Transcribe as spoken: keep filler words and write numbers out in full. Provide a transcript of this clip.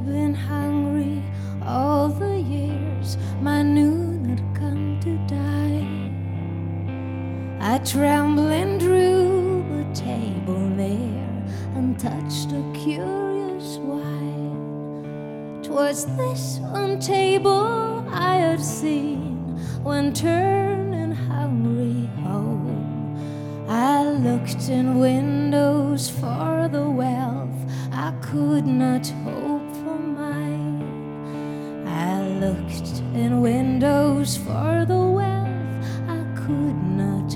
been hungry all the years my noon had come to die. I trembling drew a table near and touched a curious wine. 'Twas this one table I had seen when turning hungry home. I looked in windows for the wealth I could not hope for mine. I looked in windows for the